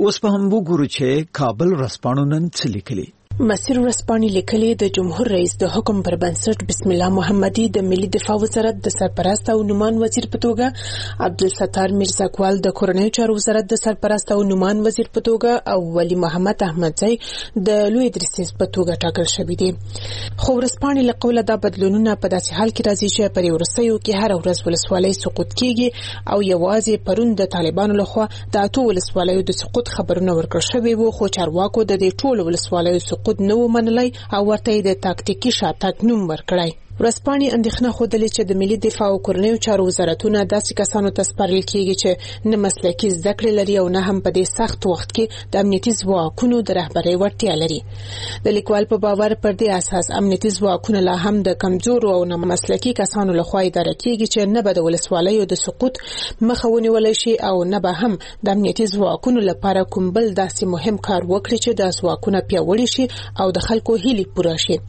اوس په هم وګورو چې کابل ورځپاڼو نن څه لیکلي. مسیر ورځپاڼې لیکلي د جمهور رئیس د حکم پر بنسټ بسم الله محمدي د ملي دفاع وزارت د سرپرست او نومان وزیر په توګه عبدالستار میرزاکوال د کورنیو چارو وزارت د سرپرست او نومان وزیر په توګه او ولی محمد احمدزی د لوی درسیز په توګه ټاکل شوی دي. خو ورځپاڼې له قوله دا بدلونونه په داسې حال کې راځي چې پر ورسېو کې هر ورځ ولسوالۍ سقوط کیږي او یوازې پرون د طالبانو لخوا د اتو ولسوالیو د سقوط خبرونه ورکړل شوی وو، خو چارواکو د دې ټولو ولسوالیو سقوط نو منلای او ورته د تاکتیکي شاتګ نوم ورکړای. ورځپاڼې اندېښنه خوده چې د ملي دفاع او کورنیو چارو وزارتونه داسې کسانو ته سپارل کیږي چې نه مسلکي زده کړې لري او نه هم په دې سخت وخت کې د امنیتي ځواکونو د رهبرۍ وړتیا لري. د لیکوال په باور پر دې اساس امنیتي ځواکونه لا هم د کمزورو او نه مسلکي کسانو لخوا اداره کیږي چې نه به د ولسوالیو د سقوط مخه ونیول شي او نه به هم د امنیتي ځواکونو لپاره کوم بل داسې مهم کار وکړي چې د ځواکونو پیاوړي شي او د خلکو هیلې پوره شي.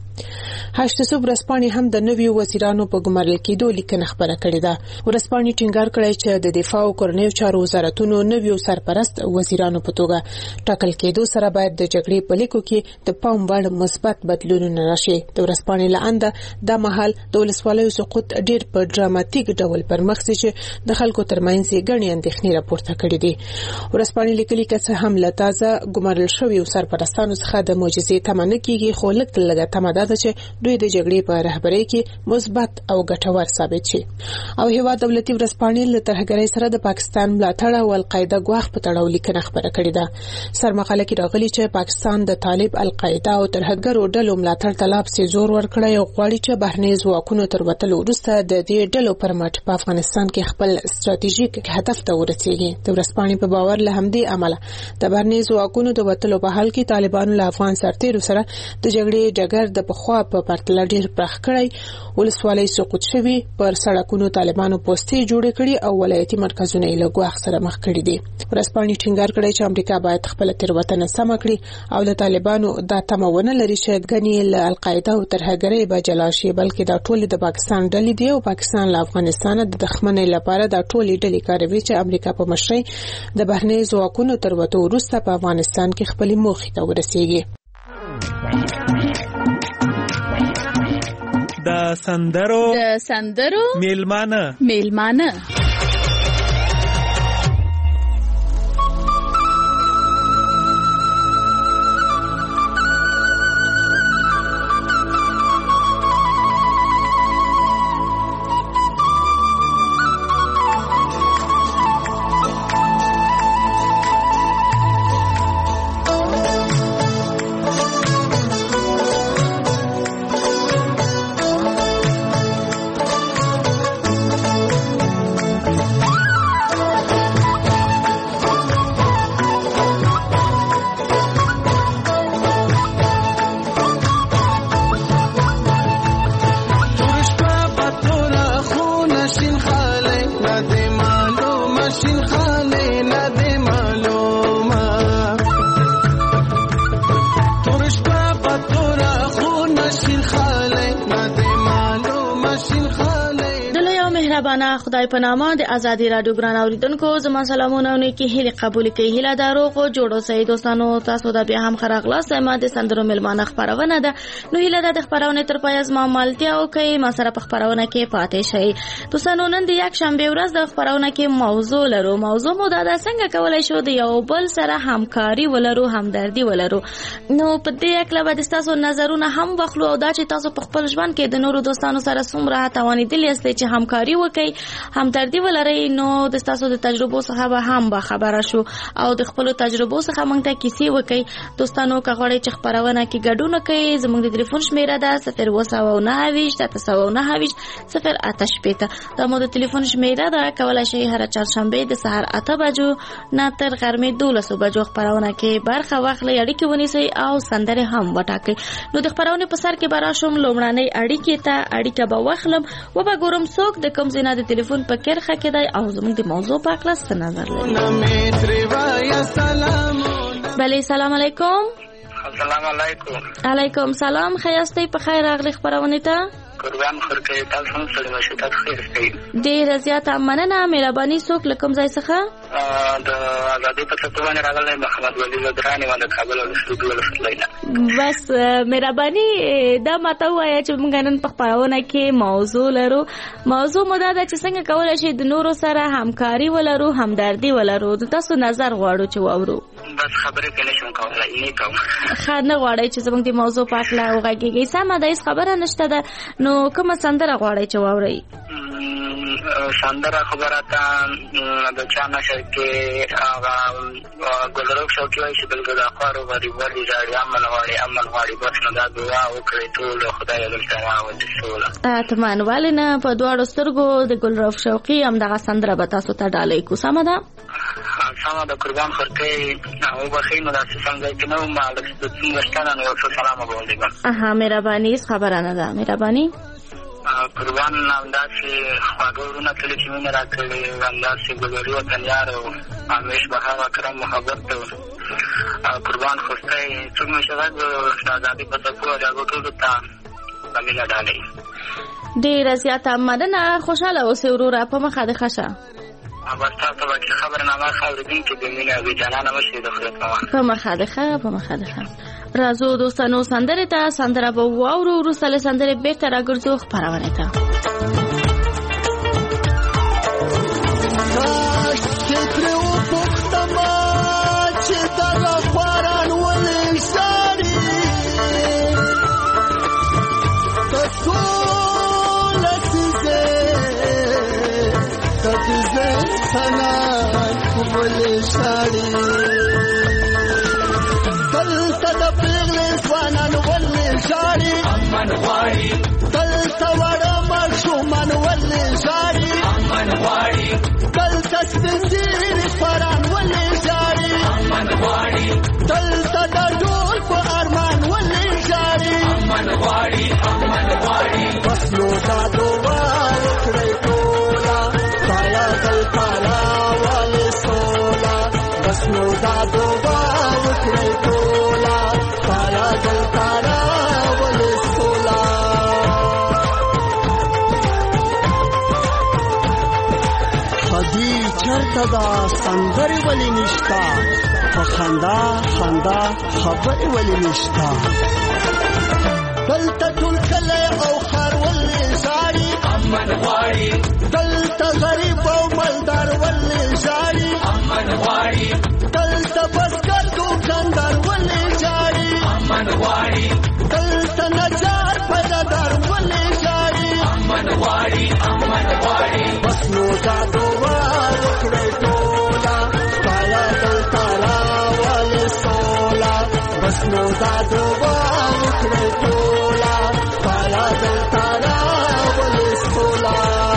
هشت صبح ورځپاڼې هم د نویو وزیرانو په ګمارل کېدو لیکنه خبره کړې ده. ورځپاڼې ټینګار کړی چې د دفاع او کورنیو چارو وزارتونو نویو سرپرست وزیرانو په توګه ټاکل کېدو سره باید د جګړې په لیکو کې د پام وړ مثبت بدلونونه راشي. د ورځپاڼې لاندې د مهال د ولسوالیو سقوط ډېر په ډراماتیک ډول پر مخ چې د خلکو ترمنځ ګڼې اندېښنې راپورته کړې دي. ورځپاڼې لیکلي چې څه هم له تازه ګمارل شویو سرپرستانو څخه د معجزې تمه نه کیږي، خو لږ تمه ده چې دوی د جګړې په رهبرۍ کې مثبت او ګټور ثابت شي. او هیواد دولتي ورځپاڼې له ترهګرۍ سره د پاکستان ملاتړ او القاعده ګواښ په تړاو لیکنه خبره کړې ده. سرمقاله کې راغلي چې پاکستان د طالب القاعده او ترهګرو ډلو ملاتړ ته لا پسې زور ورکړی او غواړي چې بهرني ځواکونو تر وتلو وروسته د دې ډلو پر مټ په افغانستان کې خپل ستراتیژیک هدف ته ورسیږي. د ورځپاڼې په باور له همدې عمله د بهرني ځواکونو د وتلو په حال کې طالبانو له افغان سرتیرو سره د جګړې ډګر د پخوا په پرتله ډېر پراخ کړی، ولسوالۍ سقوط شوي، پر سړکونو طالبانو پوستې جوړې کړي او ولایتي مرکزونه یې له ګواښ سره مخ کړي دي. ورځپاڼې ټینګار کړی چې امریکا باید خپله تېروتنه سمه کړي او له طالبانو دا تمه ونه لري چې ګنې له القاعده او ترهګرۍ به جلا شي، بلکې دا ټولې د پاکستان ډلې دي او پاکستان له افغانستانه د دښمنۍ لپاره دا ټولې ډلې کاروي چې امریکا په مشرۍ د بهرني ځواکونو تر وتو وروسته په افغانستان کې خپلې موخې ته ورسیږي. د سندرو میلمانه خدای په نامه د ازادي رادیو ګران اوریدونکو زما سلامونه او نیکی هیله قبول کړئ. هیله دارو خو جوړو سي دوستانو، تاسو د بیا هم خراغلاس ما د سندرو ملمانه خبرونه ده. نو هیله د خبرونه تر پای از ما مالتیا او کوي ما سره په خبرونه کې پاتې شي. دوستانو نن د یک شنبه ورځ د خبرونه کې موضوع لرو. موضوع مو دا څنګه کولای شو د یو بل سره همکاري ولرو، همدردي ولرو. نو په دې اکلا به تاسو نظرونه هم واخلو او دا چې تاسو په خپل ژوند کې د نورو دوستانو سره څومره توانیدلی یاستئ چې همکاري وکړئ، همدردي ولرئ. نو د تاسو د تجربو څخه به هم خبره شو او د خپل تجربو څخه موږ ته کیسې وکړئ. دوستانو که غواړئ چې خبرونه کې ګډون وکړئ، زموږ د ټلیفون شمیره ده 029 دا مو د ټلیفون شمیره ده. کولای شئ هر چهارشنبه د سحر 8 بجو نه تر غرمې 12 بجو خبرونه کې برخه واخلئ، اړیکې ونیسئ او سندره هم وټاکئ. نو د خبرونه په سر کې براشم لومړنۍ اړیکه به واخلم و به ګورم څوک د کوم ځای د ټلیفون په کرخه کې دی او زموږ د موضوع په اړه څه نظر لري. بله سلام علیکم. السلام علیکم. علیکم سلام، خیاستئ په خیر راغلی خبرونه ته. قربان خورکې تاسو هم سره مشه تاسو خیر ستئ. ډېر زیاته مننه. مهرباني څوک له کوم ځای څخه؟ د آزادۍ په څپو باندې راغلی محمد ولی زدراني و د کابل او سعودي ولسوالۍ. بس مهرباني دا ماته وایه چې موږ نن په خپرونه کې موضوع لرو. موضوع مو دا ده چې څنګه کولی شي د نورو سره همکاري ولرو، همدردي ولرو. د تاسو نظر غواړو چې واورو. بس خبرې کې نشم کولی، نه کوم. ښه نه غواړئ چې زموږ د موضوع په هکله وغږېږئ. سمه ده، هېڅ خبره نشته ده. نو کومه سندره غواړئ چې واورئ؟ سندره خبره ته د چا نشه کې هغه ګلرخ شوقي وایي چې دلته د خوارو غریبوالي ژاړي، امن غواړي امن غواړي. بس نو دا دعا وکړئ ټول خدای دلته راولي سوله. اطمئن ولې نه، په دواړو سترګو د ګلرخ شوقي همدغه سندره به تاسو ته ډالۍ کړو. سمه ده؟ سمه ده. قربان خورکۍ وبښئ، نو داسې سم ځای کې نه وم، د څومره شته نو یو څه سلامه به ولېږم. مهرباني، هېڅ خبره نه ده. مهرباني. قربان همداسې خواږه ورونه کله چې مینه راکړې، همداسې ګلوري وطنیار او همیش بهار اکرم محبت قربان خوستی څوک مې شغږ د ازادۍ په څپو د هغو ټولو ته په مینه ډالۍ. ډېره زیاته مننه. خوشحاله اوسې وروره. په مخه دې ښه شه. بس تاسو به چې خبرنامه ښه اورېدونکي د مینې او بېجانانه مشرې د خدای په امان. په مخه دې ښه، په مخه دې ښه. راځو دوستانو سندرې ته. سندره به واورو، وروسته له سندرې بېرته راګرځو خپرونې ته. دلته د پیغلې ځوانان ولې ژاړي، امن غواړي. دلته وړه ماشومان ولې ژاړي، امن غواړي. دلته سپین ږیري خواران ولې ژاړي، امن غواړي. دلته د ډول په ارمان ولې ژاړي، امن غواړي امن غواړي. بس نو دا دعا وکړئ ټوله، خدایه دلته راولې سوله. بس نو دا دعا وکړئ ټوله، خدایه دلته راولې سوله. خدي چرته دا سندرې ولې نشته، په خندا خندا خبرې ولې نشته. دلته ټول کلی او ښار ولې ژاړي، امن غواړي. دلته غریب او مالدار ولې ژاړي، امن غواړي. دلته بزګر دوکاندار ولې ژاړي، امن غواړي. دلته نجار پیدادار ولې ژاړي، امن غواړي امن غواړي. بس نو دا دعا وکړئ ټوله، خدایه دلته راولې سوله. بس نو دا دعا وکړئ ټوله، خدایه دلته راولې سوله.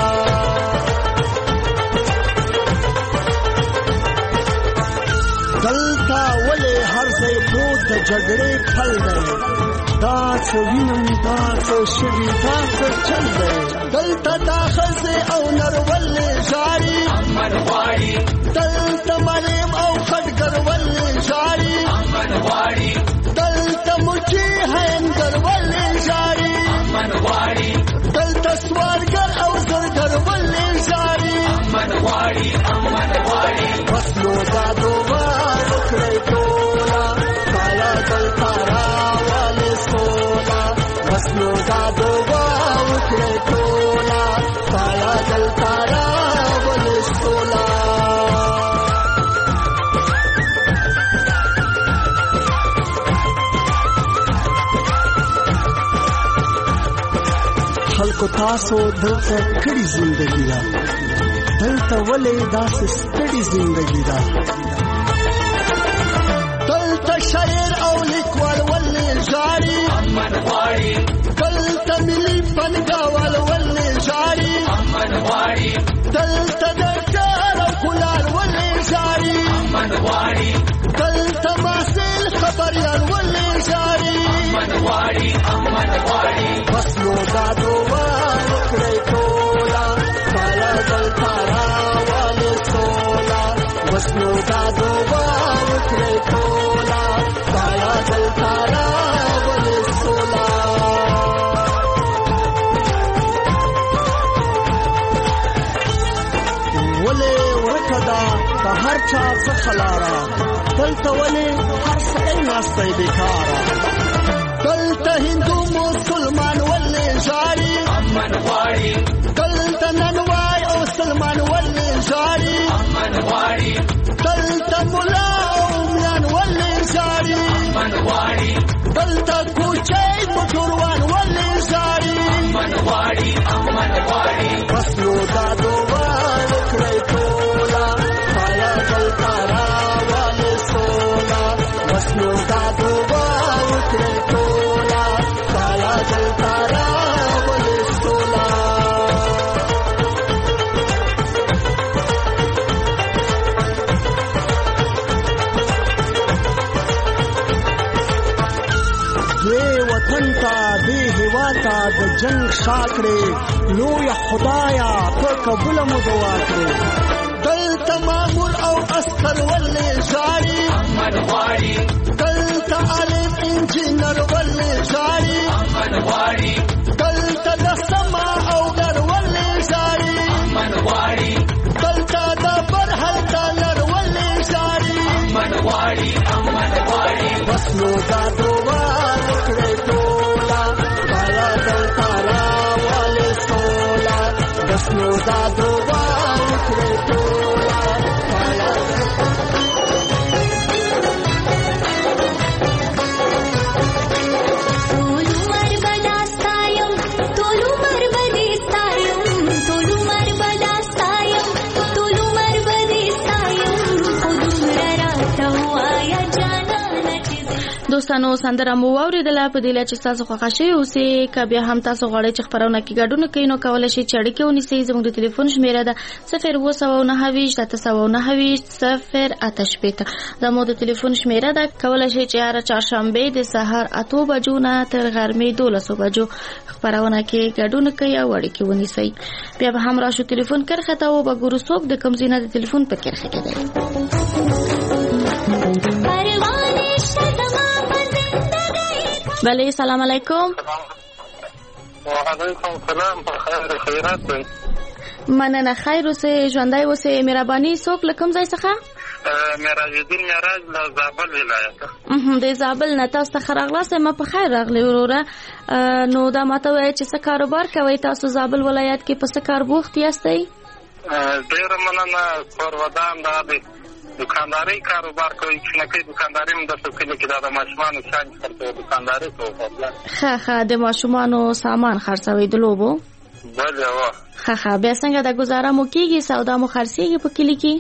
دلته ولې هر ځای پروت د جګړې پل دی، دا څه وینم دا څه شوي دا څه چل دی. دلته دا ښځې او نر ولې ژاړي، امن غواړي. دلته مریم او خټګر ولې ژاړي، امن غواړي. دلته مچي هینګر ولې ژاړي، امن غواړي. دلته سوالګر او زرګر ولې ژاړي، امن غواړي امن غواړي. بس نو دا دعا وکړئ ټوله، خدایه دلته راولې سوله. بس نو دا دعا وکړئ ټوله، خدایه دلته راولې سوله. خلکو تاسو دلته کړي زندګي ده، دلته ولې داسې ستړي زندګي ده. دلته شاعر او لیکوال ولې ژاړي، امن غواړي. دلته ملي فنګاوال ولې ژاړي، امن غواړي. دلته ډاکټر او کولار ولې ژاړي، امن غواړي. دلته محصل خبریال ولې ژاړي، امن غواړي امن غواړي. بس نو دا دعا وکړئ ټوله، خدایه دلته راولې سوله. بس نو دا دعا وکړئ ټوله، خدایه دلته راولې سوله. ورکه ده په هر چا څخه لاره دلته ولې هر سړی ناستی بیکاره دلته هندو مسلمان ولې ژاړي امن غواړي دلته ننوای او سلمان ولې ژاړي امن غواړي دلته ملا او میان ولې ژاړي امن غواړي دلته کوچی موټروان ولې ژاړي امن غواړي امن غواړي بس نو دا دعا وکړئ ټوله خایا دلته راولې سوله بس نو دا دعا وکړئ ټوله خایا دلته راولې سوله وطن ته دې هېواد ته د جنګ شا کړې لویه خدایه په قبوله مو دعا کړې دلته مامور او عسکر ولې ژاړي امن غواړي دلته عالم انجینر ولې ژاړي امن غواړي دلته د سما او در ولې ژاړي امن غواړي دلته د برحل ډالر ولې ژاړي امن غواړي امن غواړي بس نو دا دعا وکړئ ټوله خایا دلته راولې سوله بس نو دا دعا وکړئ ټوله خایا دوستانو سندره مو واوریدله په دې لاره چې تاسو خوښ شئ اوسې که بیا هم تاسو غواړئ چې خپرونه کې ګډون کوئ نو کولی شئ چې اړیکې ونیسئ زموږ د ټلیفون شمیره ده 029 زموږ د ټلیفون شمیره ده کولی شئ چې هره چهارشنبې د سهار 8 بجو نه تر غرمې 12 بجو خپرونه کې ګډون کوئ او اړیکې ونیسئ بیا به هم راشو ټلیفون کرښه ته وګورو څوک د کوم ځای نه د ټلیفون په کرښه کې دی بله سلام علیکم وعلیکم السلام بخیر خیرات دی مننه خیر اوسې ژوندی اوسې مهرباني څوک له کوم ځای څخه معراج الدین معراج له زابل ولایت د زابل نه تاسو ته ښه راغلاست ما په خیر راغلی وروره نو دا ماته وایه چې څه کاروبار کوئ تاسو زابل ولایت کې په څه کار بوخت یاستئ ډېره مننه کور ودان دا دی دکانداري کاروبار کوي چې نه کوي دکانداري هم داسې کلي کې دا د ماشومانو شیان خرڅوي دکانداري کوو ښه د ماشومانو سامان خرڅوئ د لوبو بله ښه بیا څنګه د ګزاره مو کېږي سودا مو خرڅېږي په کلي کې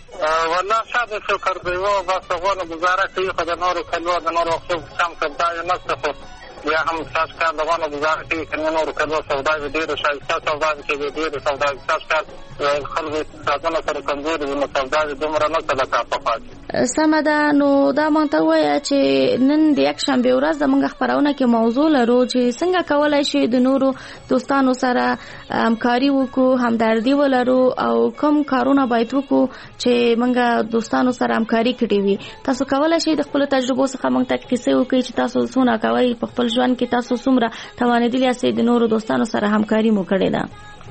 والله ساده شکر دی بس غواړو ګزاره کوي خو د نورو کلو د نورو وختو کم سودا یې نشته خو بیا هم ستاسو کار د غواړو ګزاره کوي که نورو کلو سودا وي ډېرې ښایسته سودا وي چې ډېرې سودا وي ستاسو کار خلکو اقتصادونه سره کمزوري وي نو سودا وي دومره نه څه لکه پخوا سمه ده نو دا مونږ ته ووایه چې نن د یکشنبې ورځ زموږ خپرونه کې موضوع لرو چې څنګه کولی شي د نورو دوستانو سره همکاري وکړو همدردي ولرو او کوم کارونه باید وکړو چې موږ دوستانو سره همکاري کړې وي تاسو کولی شئ د خپلو تجربو څخه موږ ته کیسې وکړئ چې تاسو څونه کوئ په خپل ژوند کې تاسو څومره توانېدلي یاستئ د نورو دوستانو سره همکاري مو کړې ده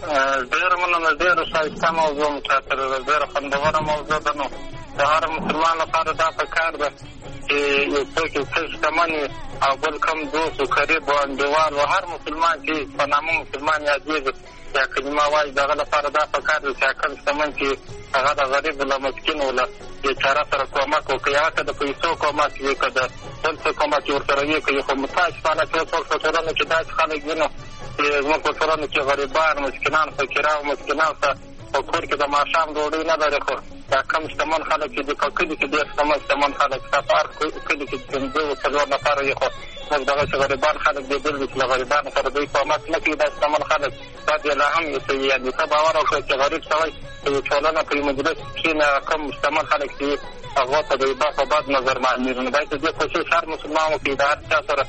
ډېره مننه ډېره ښایسته موضوع مو چاته ده ډېره خوندوره موضوع ده نو د هر مسلمان لپاره دا پکار ده چې یو څوک یو څه شتمن او بل کم دوست و قریب و انډیوال و هر مسلمان چې په نامه مسلمان یادېږي یا کلمه وایي د هغه لپاره دا پکار ده چې عقل شتمن چې هغه د غریب له مسکینو له بیچاره سره کومک وکړي هغه که د پیسو کومک وي که د بل څه کومک یې ورسره وکړي خو متاسفانه چې څوک په ټولنه کې داسې خلک وي نو چې زموږ په ټولنه کې غریبان مسکینان فقیران او مسکینان ته په کور کې د ماښام ډوډۍ نه لري خو دا کم شتمن خلک چې دي په کلي کې ډېر شتمن خلک ستا په هر کلي کې پنځه څلور نفره وي خو موږ دغسې غریبان خلک دې بل دي چې له غریبانو سره دوی کومک نه کوي دا شتمن خلک دا دې لا هم یې یعنې ته باور وکړه چې غریب سړی په یو ټولنه په یو مجلس کښېنه کم شتمن خلک چې هغو ته د یو په بد نظر معلومېږي نو باید د دې کوشش هر مسلمان وکړي د هر چا سره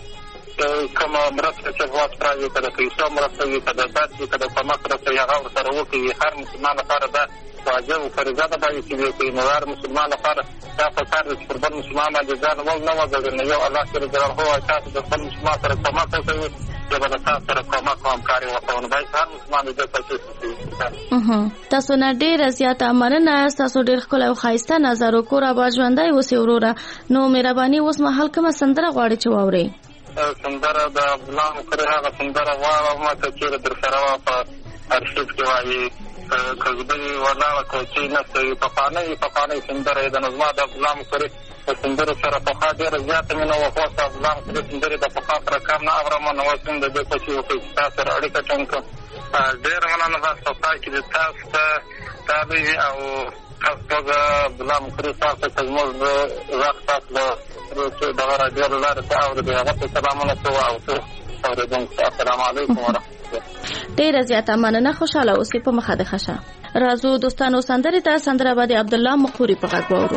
کومه مرسته چې غواړ وي که د پیسو مرسته وي که د درد وي که د کومک مرسته وي هغه ورسره وکړي هر مسلمان لپاره دا واجب و فریضه ده باید چې وکړي نو هر مسلمان لپاره دا پکار ده چې پر بل مسلمان باندې ځان ول نه وځړي نو یو الله جل جلاله وایي تاسو د خپل مسلمان سره کومک وکړئ زه به د تاسو سره کومک او همکاري وکړم. باید هر مسلمان دې کوشش وکړي. تاسو نه ډېره زیاته مننه. تاسو ډېر ښکلی او ښایسته نظر وکړو. اباد ژوندی اوسې وروره. نو مهرباني اوس مهال کومه سندره غواړئ چې واورئ؟ سندره د عبدالله مقري هغه سندره غواړم چې چېرې در سره وه په ارشیف کې وایي کزبۍ ولاړه کوچۍ نسته. پخوانۍ سندره یې د نظما د عبدالله مقري په سندرو سره پخوا ډېره زیاته مینه وه. خو اوس د عبدالله مقري سندرې د پخوا سره کم نه اورم. نو اوس هم د دې کوشش وکړئ چې تاسو سره اړیکه ټینګ کړم. ډېره مننه. بس په پای کې د تاسو ته تابع او تاسو توګه عبدالله مقري صاحب ته زموږ د غږ تاسو دغه راډیو له لارې ته اورېدئ هغه ته سلامونه کوو او ټول اورېدونکو ته السلام علیکم ورحمتالله. ډېره زیاته مننه. خوشحاله اوسئ. په مخه د ښه شه. راځو دوستانو سندرې ته. سندره به د عبدالله مقري په غږ واورو.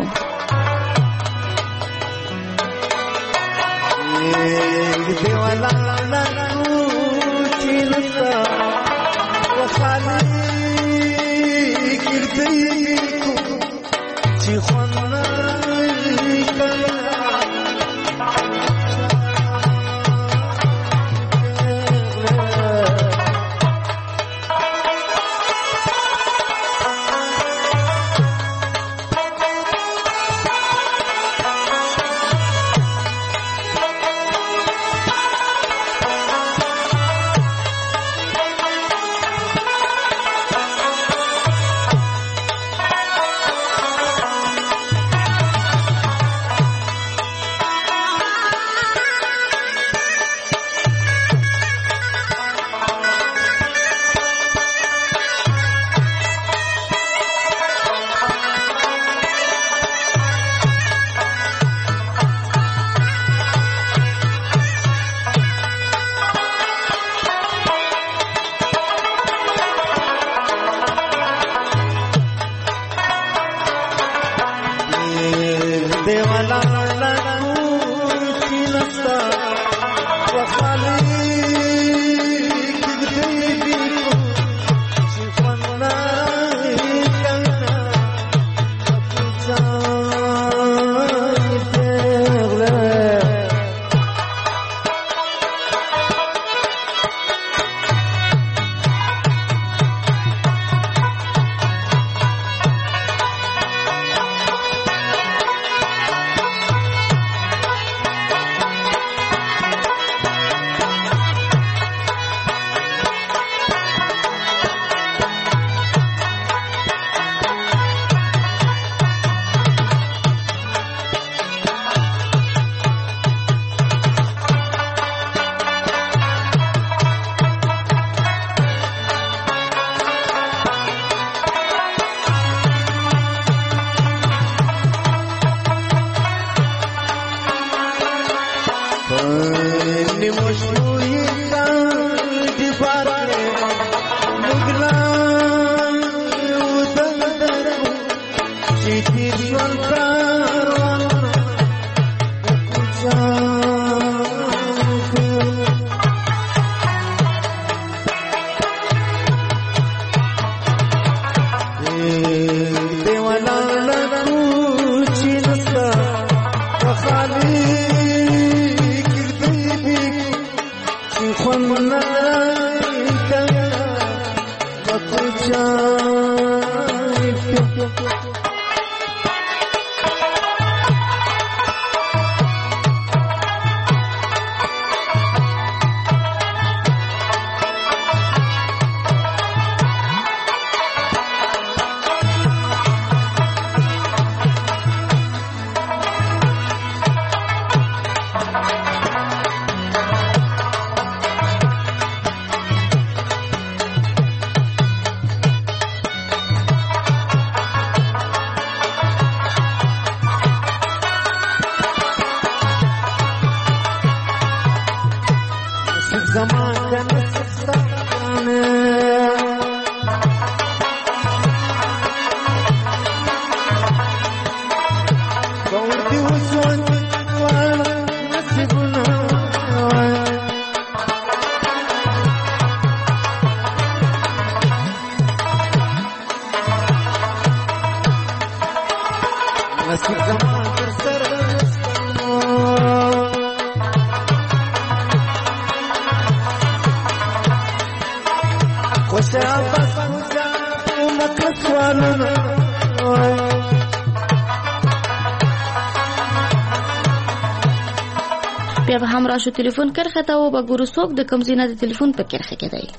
بیا به هم راشو تلیفون کرخه ته و به ګورو څوک د کوم ځای نه د تلیفون په کرخه کې دی.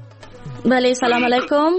بله سلام علیکم.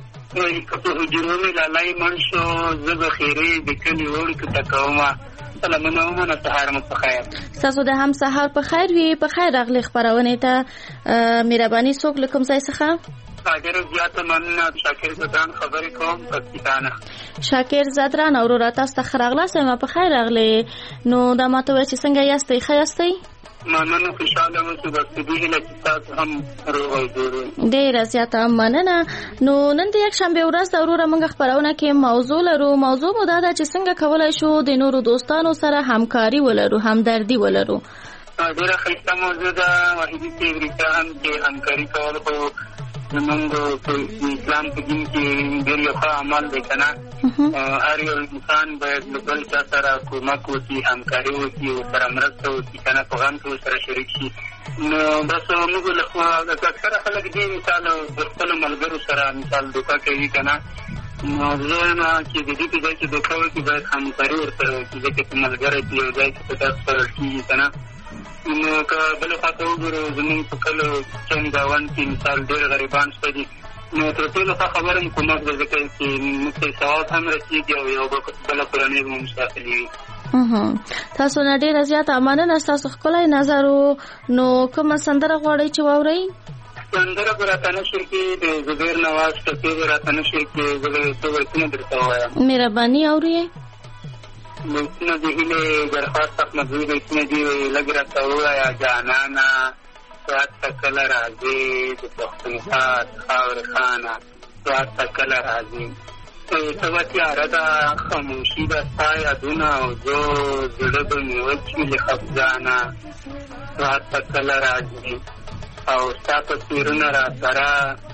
که په حجرو مې لالی من شو زه به خیرې د کلي وړکو ته کومه سلامونه ومنه سهار مو په خیر. ستاسو د هم سهار په خیر وي. په خیر راغلې خپرونې ته. مهرباني څوک له کوم ځای څخه؟ ډېره زیاته مننه. شاکر زدران خبرې کوم پکتیکا نه. شاکر زدران وروره تاسو ته ښه راغلاست. ما په خیر راغلې. نو دا ماته وایه چې څنګه یاستئ؟ ښه یاستئ؟ مننه خوشحاله اوسو. بس د دې هیله چې تاسو هم روغ او جوړ اوسئ. ډېره زیاته مننه. نو نن د یکشنبې ورځ ده وروره موږ خپرونه کې موضوع لرو. موضوع مو دا ده چې څنګه کولی شو د نورو دوستانو سره همکاري ولرو، همدردي ولرو. ډېره ښایسته موضوع ده. واحدي صاحب رښتیا هم چې همکاري کول خو زمونږ په اسلام په دین کې ډېر یو ښه عمل دی که نه. هر یو انسان باید له بل چا سره کومک وکړي، همکاري وکړي، ورسره مرسته وکړي که نه، په غم کې ورسره شریک شي. نو بس موږ له اکثره خلک دې مثال د خپلو ملګرو سره مثال دوکه کوي که نه. نو زه وایم چې د دې په ځای چې دوکه وکړي باید همکاري ورسره وکړي، ځکه چې ملګری چې یو ځای کې په داسې سپارل کېږي که نه. نو که بلې خوا ته وګورو زمونږ په کلو چنګ داون کې مثال ډېر غریبان شته دي. نو تر ټولو ښه خبره هم کومک ده، ځکه چې موږ ته ثواب هم رسېږي او یو بله کورنۍ به مو داخلي وي. تاسو نه ډېره زیاته مننه. ستاسو ښکلی نظر و. نو کومه سندره غواړئ چې واورئ؟ سندره به راته نشر کې د زبیر نواز ټپې به راته نشر کې زه به یو څو بیتونه درته ووایم. مهرباني اورئ. بیتونه د هیلې درخواست احمدزي بیتونه دي. لږ راته ووایه جانانه ساعت ته کله راځې د پښتونخوا خاورې خانه ساعت ته کله راځې ته به تیاره ده خاموشي ده ستا یادونه او زه زړه به مې وچوي له خفګانه ساعت ته کله راځې او ستا تصویرونه را سره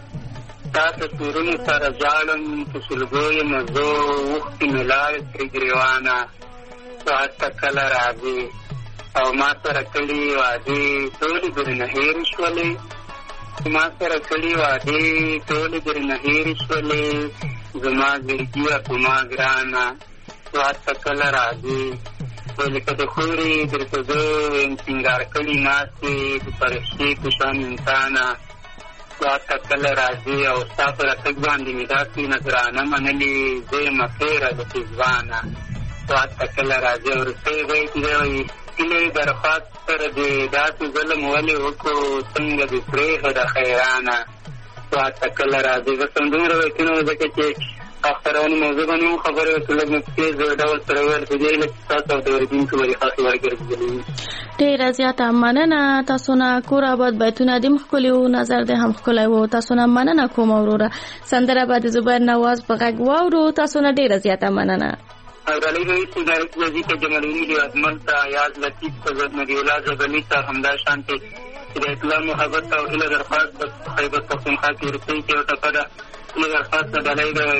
ستا تصویرونو سره ژاړم په سلګو یم زه اوښکې مې لاړې ترې ګرېوانه ساعت ته کله راځې او ما سره کړي وعدې ټولې درنه هېرې شولې ما سره کړي وعدې ټولې درنه هېرې شولې زما زړګیه په ما ګرانه ساعت ته کله راځې لکه د خورې درته زه یم سینګار کړي ناستې د فرښتې په شان انسانه ساعت ته کله راځې او ستا په راتګ باندې مې داسې نظرانه منلې زه یم خیره د پېزوانه ساعت ته کله راځې وروستی بیت دی وایي هیلې درخواست سره دې داسې ظلم ولې وکړو څنګه دې پرېښه د خیرانه ساعت ته کله راځې بس همدومره بیتونه وو ځکه چې اخترونې موضوع باندې هم خبرې وکړو لږ مو په تېز ډول سره وویل په دې هیله چې تاسو او د اورېدونکو به دې خاصې ورګرځېدلې وي. ډېره زیاته مننه. تاسو نه کور آباد بیتونه دې هم ښکلي وو، نظر دې هم ښکلی وو. تاسو نه مننه کوم وروره. سندره به د زبیر نواز په غږ واورو. تاسو نه ډېره زیاته مننه. ډالۍ به ویسي دارک وزي ته جمالوني لیوازمل ته یاد لطیف ته نبي الله زبلي ته همدا شانتې چې د اسلام محبت او هیله درخواست په خیبر پښتونخوا کې روسۍ کې یو ټپه ده. هیله درخواست ته ډالۍ ده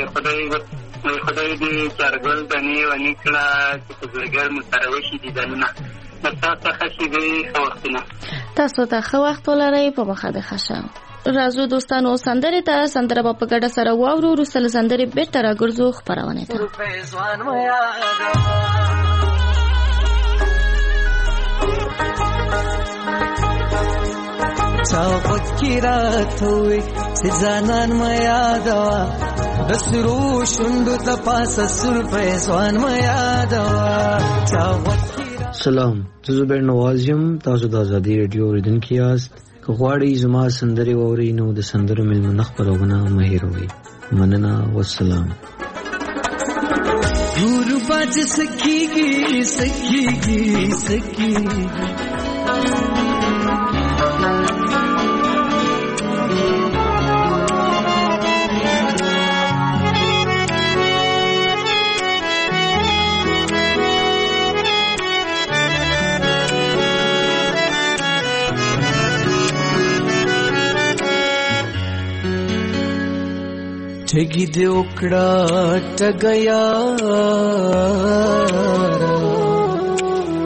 خدای دې چارګل دنې ونې کړه چې په زړګر مو سره وشي دیدنونه. تاسو ته ښه شېبې ښه وختونه. تاسو ته ښه وخت ولرئ. په مخه دې ښه شه. راځو دوستانو سندرې ته. سندره به په ګډه سره واورو. وروسته له سندرې بېرته راګرځو خپرونې ته. چا وکی راتوي سزانان ما یادوا د سرو شوندو ته پاسه سر پېزوان ما یادوا چا وکی. سلام، زه زبیر نواز یم. تاسو د ازادي رادیو اوریدونکي یاست. که غواړئ زما سندرې واورئ نو د سندرو مېلمانه خپرونه مه هېروئ. مننه، والسلام. ټول باج سکیږي سکیږي سکیږي ټګي دې وکړه ټګیا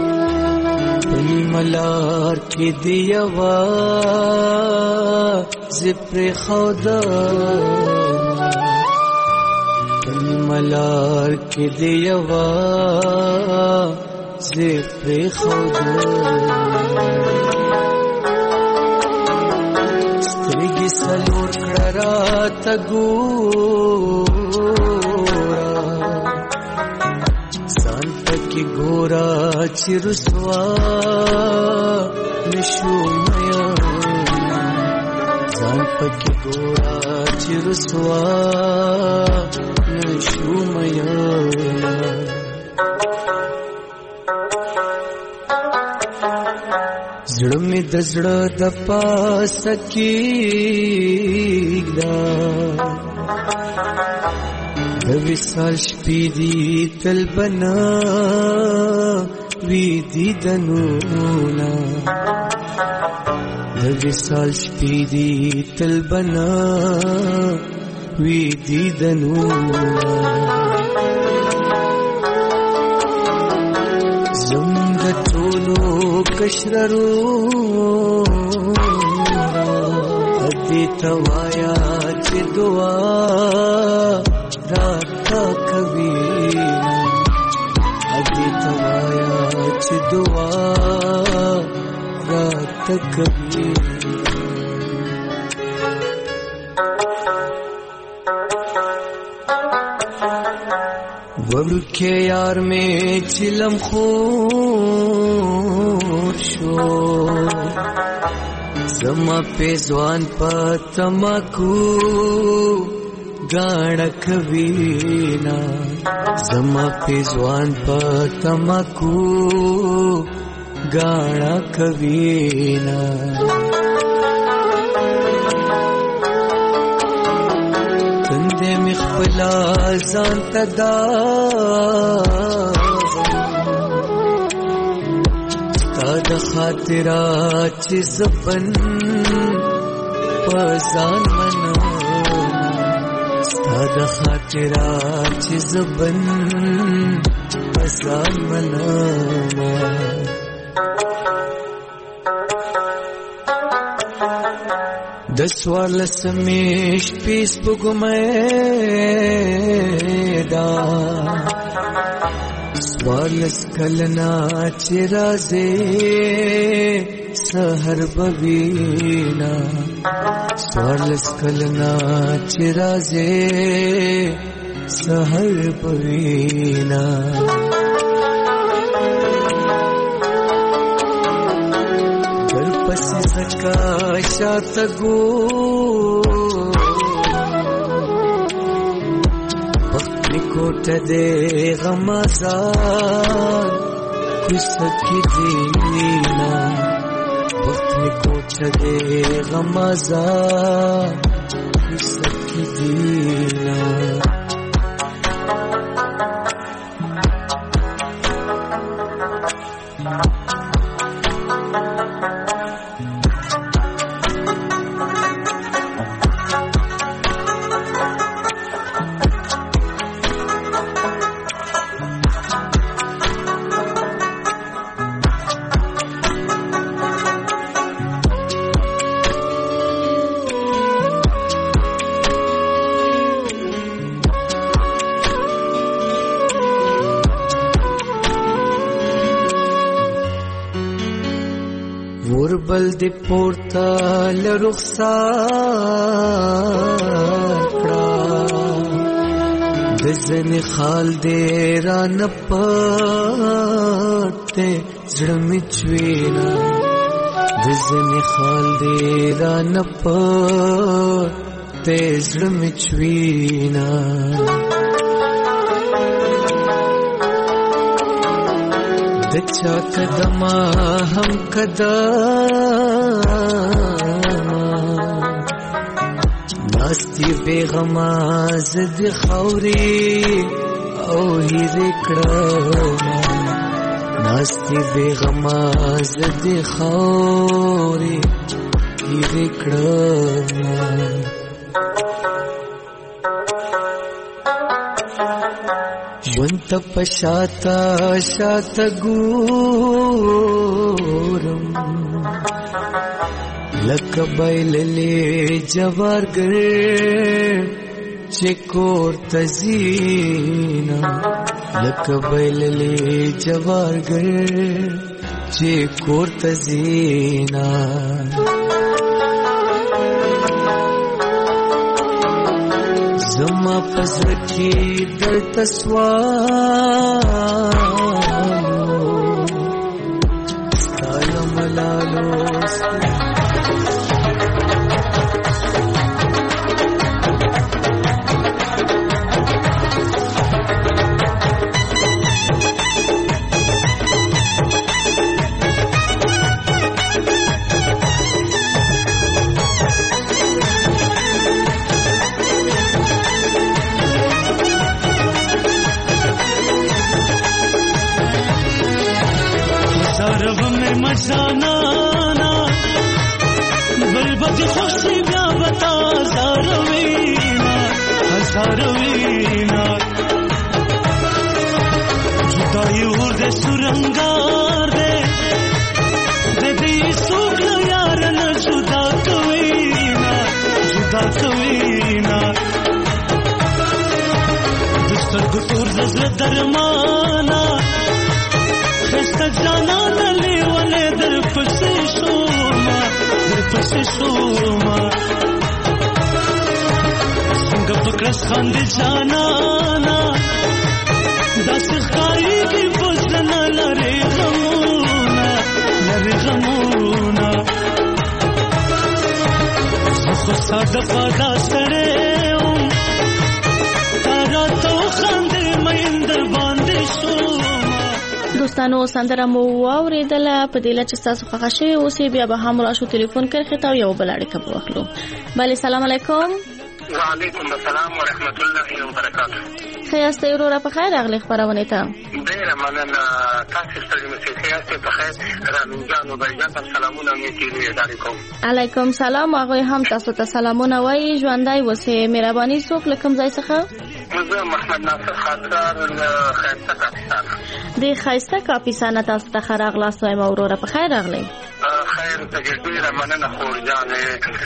پنی ملار کې دیوا زپر خودا ملار کې دی یوا زپر خودا سترګې سلور کړه تا ګورا ځان پکې ګورا چې رسوا نشو میا ځان پکې ګورا چې رسوا نشو میا زړه مې د زړه د پاسه کېږده د وصال شپې دي تل بنا وي دیدنونه د وصال شپې دي تل بنا وي دیدنونه زموږ د ټولو کشررو دې ته وایا چې دعا راته کوي دې ته وایا چې دعا راته کوي ورکه یار میں چلم خور شو زما پیزوان پا تماکو گاڑا کوینا زما پیزوان پا تماکو گاڑا کوینا مخبلا ځان تدا ستاد خاطرات چې زبن پزان منا ستاد خاطرات چې زبن پزان منا دسوالس میش پیس بگمیدا سوالس کلنا چرازے سہر بوینا سوالس کلنا چرازے سہر بوینا سکا شات گو وقت کوٹ دے غمازان کسکی دینا وقت کوٹ دے غمازان کسکی دینا وربل دی پورتا لرخصار کړه د ځنې خال دی را نه پټه زړه مې چوينا د ځنې خال دی را نه پټه زړه مې چوينا دچا قدما هم قدما ناستی بیغما زد خوری او هیر کړما ناستی بیغما زد خوری هیر کړما ژوند پشاتا شاتا ګورم لکه بایللی جوارګر چې کور تزینا لکه بایللی جوارګر چې کور تزینا زما پزړه کې دلته سوالو ستا یم لالو مشانانا بلبج خوشی بیا بتا زاروینا هزاروینا جدائی ورد سرنگار دے دی سوکل یارن جدا کوینا دستر گتور دزر درمانا خسته جانان لیواله در پسې شوما څنګه پکړس خاندې جانانا داس خاري کې بوزنا لري غمونا خو ساده پادا سره تارا تو خاندې مېند باندې شو دوستانو سندره مو واوریدله په دې لچ تاسو خوښ شئ اوسې بیا به هم راشو ټلیفون کرخه تا یو بل اړیکه وکړو. بله سلام علیکم. وعلیکم السلام ورحمت الله وبرکاته. خیاسته ورور په خیر اغلی خبرونه ته ډیره مننه تاسو ستړي مشه خیاسته په خیر رامین جان او بایجان سلامونه میکړي علیکم. علیکم سلام هغه هم تاسو ته سلامونه وایي ژوندۍ وسه مهرباني څوک لکم ځای څخه زه محمد ناصر خاطر خیاسته کاپیسان د خیاسته کاپیسان تاسو ته خراغ لاسوي ورور په خیر اغلی خیر ته ډیره مننه خور جانې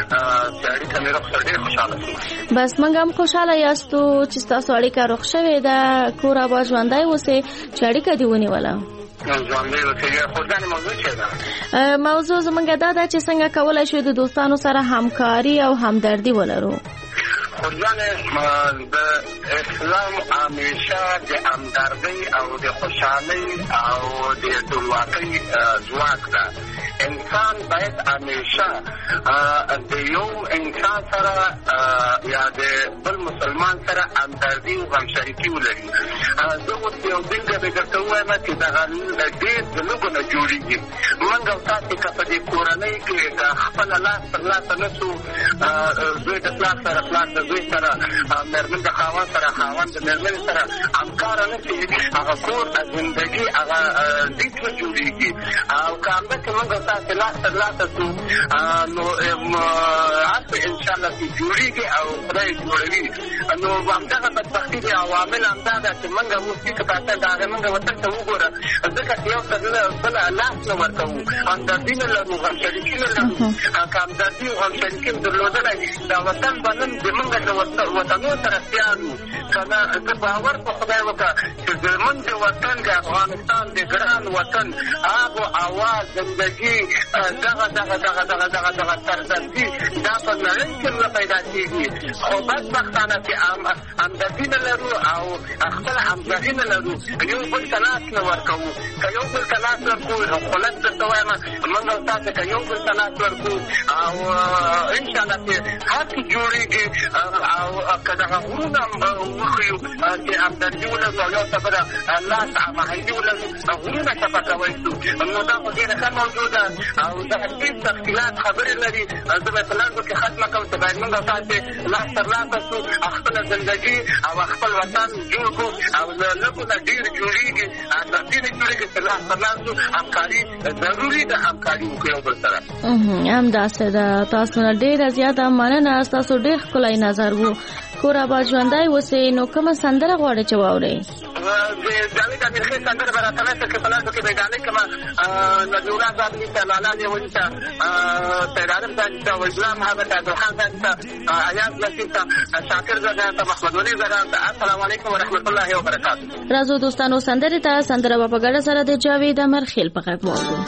سړی ته مې رخصت ډیر خوشاله شوم. بس موږ هم خوشاله یاستو چې تاسو اړیکه روغ شوې ده کور آباد ژوندۍ اوسئ چې اړیکه دې ونیوله. ژوندۍ اوسئ خور جانې موضوع څه ده؟ موضوع زموږ دا ده چې څنګه کولی شو د دوستانو سره همکاري او همدردي ولرو. خور جانې د اسلام همیشه د همدردۍ او د خوشحالۍ او د ټولواکۍ ځواک ده. انسان باید همیشه د یو انسان سره یا د بل مسلمان سره همدردي او همشریکي ولري. زه اوس یو بېلګه درته ووایم چې دغه ډېر د لږو نه جوړېږي. موږ او تاسې که په دې کورنۍ کې خپله لاس پر لاسه نه شو زوی د پلار سره پلار د زوی سره مېرمن د خاوند سره خاوند د مېرمنې سره همکاره نه شي هغه کور د زندګي هغه ډېر نه جوړېږي. او که همداسې موږ او تاسې لاس تر لاسه شو نو هلته انشاءالله چې جوړېږي او خدای جوړوي. نو همدغه بدبختي د عوامل همدا ده چې موږ اوس چې پاته د هغې موږ وطن ته وګوره ځکه چې یو تر بله لاس نه ورکوو همدردي نه لرو همشریکي نه لرو. که همدردي او همشریکي م درلودلی دا وطن به نن زموږ د وطنو سره سیال وو که نه. زه باور په خدای وکړه چې زموږ د وطن د افغانستان د ګران وطن آب و هوا زندګي دغه سرزندي دا په نړۍ کې نه پیدا کېږي. خو بدبختانه چې همدردي نه لرو او خپله همغږي نه لرو یو بل ته لاس نه ورکوو. که یو بل ته لاس ورکوو خلک درته وایم موږ او تاسې که یو بل ته لاس ورکوو او انشاءالله چې هر څه جوړېږي او که دغه غرونه وښیو چې همدردي ولرو او یو ته بله لاس هماهنګي ولرو غرونه چپه کوی شو نو دا خو ډېره ښه موضوع ده او دا ډېر تفصیلات خبرې لري. زه به په لنډو کې ختمه کوم چې باید موږ او تاسې لاس تر لاسه شو خپله زندګي او خپل وطن جوړ کړو او له لږو نه ډېر جوړېږي همدردي نه جوړېږي چې لاس تر لاس شو همکاري ضروري ده همکاري وکړو یو بل سره. همداسې ده. تاسو نه ډېره زیاته مننه. ستاسو ډېر ښکلی نظر و کور آباد ژوندی اوسئ. نو کومه سندره غواړئ چې واورئ؟ جاوید امیرخیل سندره به راته نشته که په لاس کې بیګانۍ کړمه. نبي الله صاحب نیسته، لالا لیوني ته، سید عارف صاحب ته، وجدان محمد ته، عبدالخان صاحب ته، ایاز لطیف ته، شاکر زاده ته، محمد ولي زاده ته. السلام علیکم ورحمت الله وبرکاته. راځو دوستانو سندرې ته. سندره به په ګډه سره د جاوید امیرخیل په غږ واورو.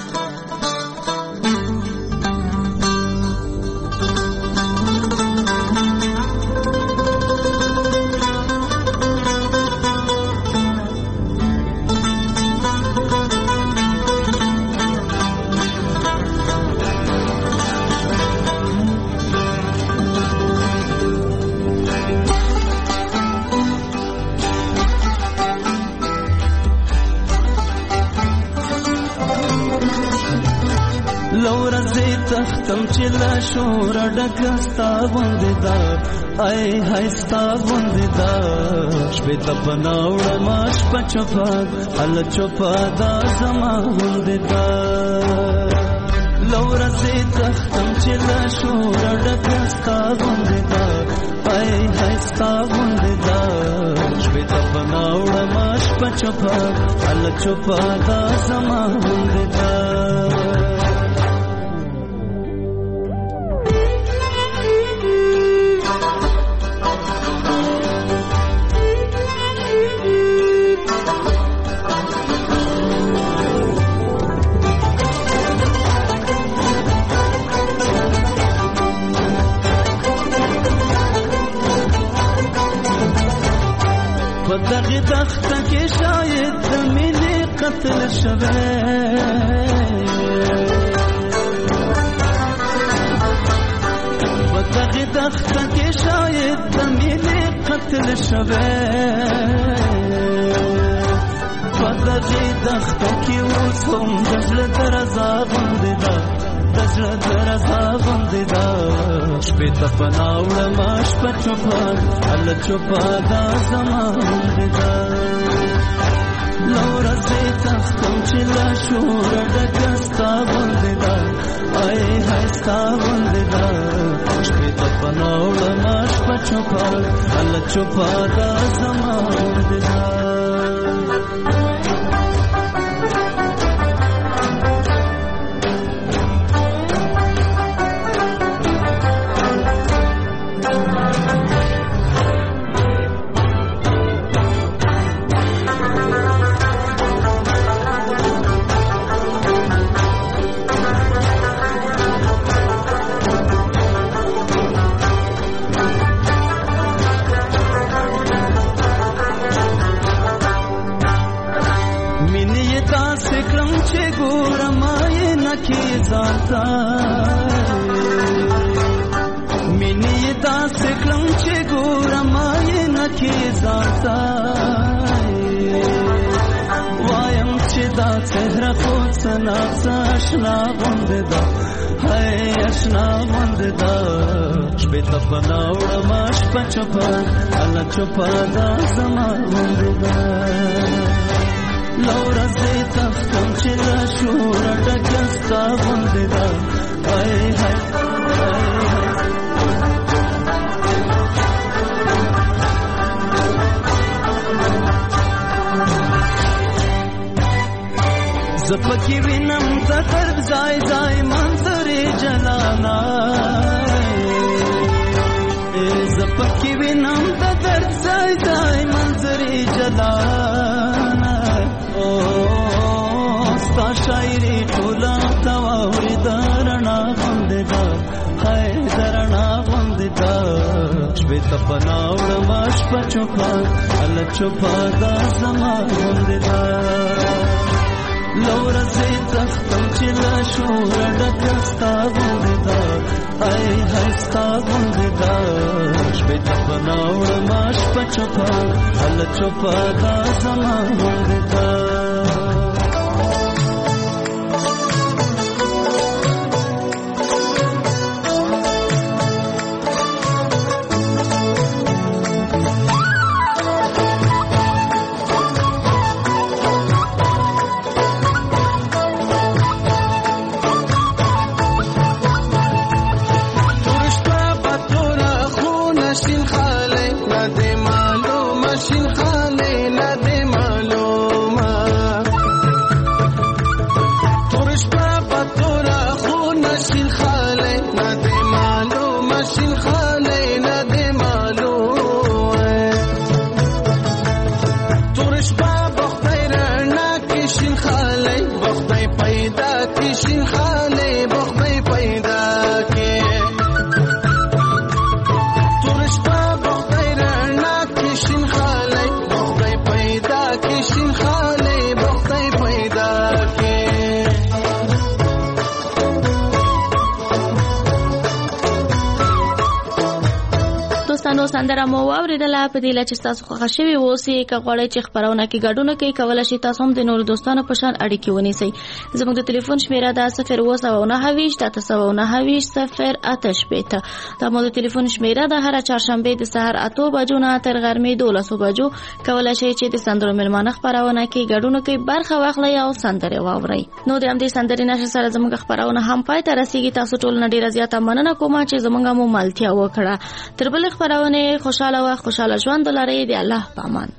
تختم چې لا شور ډکستا باندې دا آی هستا باندې دا شپه ته بناوړ ماش پچپا ال چپا دا زما باندې دا لور سي تختم چې لا شور ډکستا باندې دا آی هستا باندې دا شپه ته بناوړ ماش پچپا ال چپا دا زما باندې دا دغه تخت کې شاید د مینې قتل شوه دغه تخت کې شاید د مینې قتل شوه دغه تخت کې اوس هم د زړه درزا باندې دا د زړه درزا باندې دا شپې ته پناوړ ماش په چوپا ال چوپا دا زما باندې دا لور سي تختم چې لا شور ډکستا باندې دا آی هستا باندې دا شپې ته پناوړ ماش په چوپا ال چوپا دا زما باندې دا مینی دا سکلم چې ګورم یې نکي ځانتا وایم چې دا څهره خو څنا آشنا باندې دا هاي آشنا باندې دا شپې ته بناوړ ماش پچپا ال چپا دا زما باندې دا لور سي تختم چې لا شور ډکستا باندې دا هاي هاي زپکی وینم د درد ځای ځای منظرې جلانا زپکی وینم د درد ځای ځای منظرې جلانا او ستا شاعري ټوله تواوري درنا باندې دا هاي درنا باندې دا شپې ته پناوړ ماش په چوپا ال چوپا دا زما باندې دا لور سي تختم چې لا شور ډکستا باندې دا آی هستا باندې دا شپې ته پناوړ ماش په چوپا ال چوپا دا زما باندې دا شپه بخدای رڼا کې شین خالی بخدای پیدا کې شین خالی بخدای پیدا کې تور شپه بخدای رڼا کې شین خالی بخدای پیدا کې شین خالی بخدای پیدا کې دوستانو سندره مو واوریدله په دې لچ تاسو خوښ شوي اوسئ که غواړئ چې خبرونه کې ګډون کوي کولای شئ تاسو هم د نورو دوستانو په شان اړیکې ونیسئ زموږ د ټلیفون شمیره ده 02929 دا مو د ټلیفون شمیره ده هر چهارشنبه د سحر 8 بجو نه تر غرمې 12 بجو کولای شئ چې د سندرو ملمانه خبرونه کې ګډون کوي برخه واخلئ او سندره واورئ نو د همدې سندرې نشه سره زموږ خبرونه هم پای ته رسیږي تاسو ټول نه ډیره زیاته مننه کوم چې زموږ مو ملتیا وکړه تر بل خبرونه خوشاله و خوشاله ژوند لرئ دی الله پامان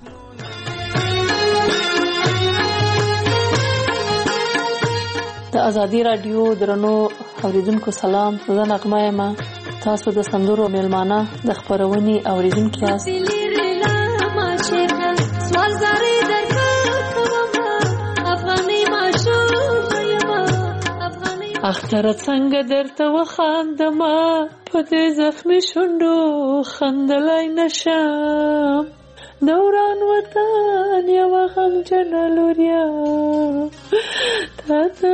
د ازادي رادیو درنو اوریدونکو سلام زه نغمه یم تاسو د سندرو میلمانه د خبرونې اوریدونکو یاست اختر څنګه درته وخاندما په دې زخمي شونډو خندلای نشم دوران وطن یو غم جنلوریا تاته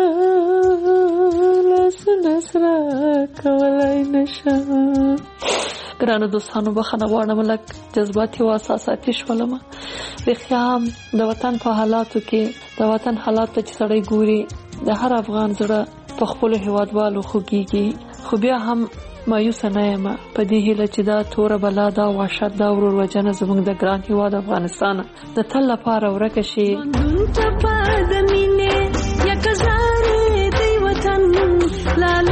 لسنسرا کولای نشم ګرانو دوستانو بخښنه غواړم لکه جذباتي او احساساتي شولم رخیام د وطن په حالاتو کې د وطن حالات ته سړی ګوري د هر افغان زړه په خپل هیوادوالو خوږیږي خو بیا هم مایوس نه یم په دې هیله چې دا تور بلا دا وحشت دا ورور وجنه زموږ د ګران هیواد افغانستان د تل لپاره ورکه شي لا